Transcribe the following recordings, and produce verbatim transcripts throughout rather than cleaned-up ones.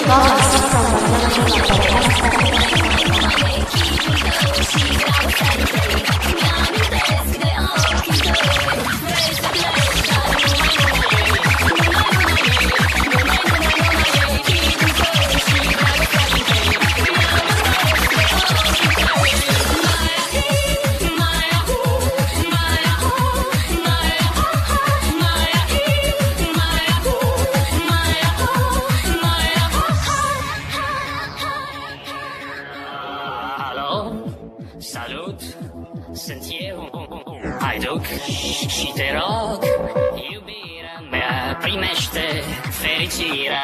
Salut, sunt eu, Haiduc, și te rog, iubirea mea, primește fericirea.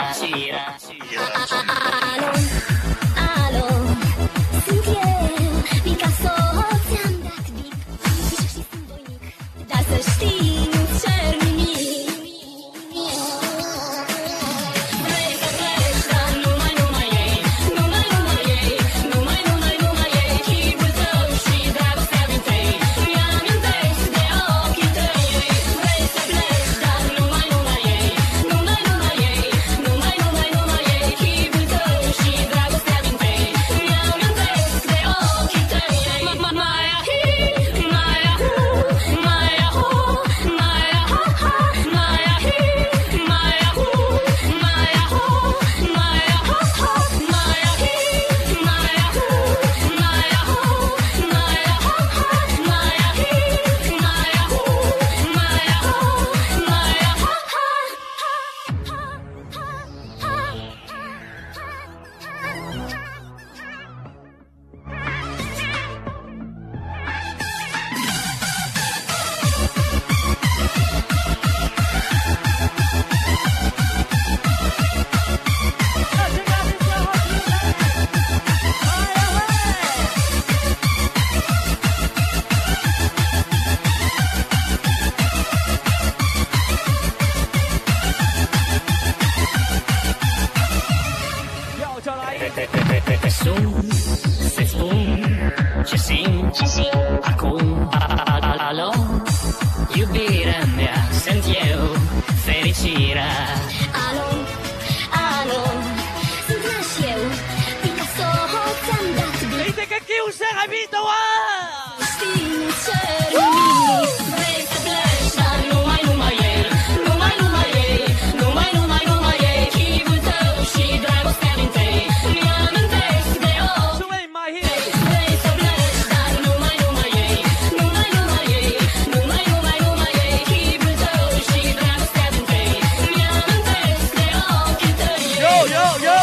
Alo, alo, sunt eu, Picasso, ți-am dat bic, și sunt voinic, dar să știi, nu cer nimic. Vrei să pleci, dar numai, numai ei, numai, numai ei, numai, numai, numai ei, chipul tău și dragostea din tăi, mi-amintesc de ochii tăi. Vrei să pleci, dar numai, numai ei, numai, numai ei, numai, numai, numai ei, chipul tău și dragostea din tăi, mi-amintesc de ochii tăi. Mai ahi, mai ahu, mai ahu, mai aha, mai ahi, mai ahu, mai ahu, mai aha, mai ahi, mai ahu, mai ahu, mai aha, mai ahi, mai ahu, mai Te sun, să-ți spun ce simt acum. Alo, iubirea mea, sunt eu, fericirea. Alo, alo, sunt naș eu, Picasso, ți-am dat bic. Dite che chi usa capito, ah! Știi, nu cer nimic. Vrei să pleci, dar numai, numai ei, numai, numai ei, numai, numai, numai ei, chipul tău și dragostea din tăi, mi-amintesc de ochi. So ain't my here. Vrei să pleci, dar numai, numai ei, numai, numai ei, numai, numai, numai ei, chipul tău și dragostea din tăi, mi-amintesc de ochii tăi. Yo, yo, yo!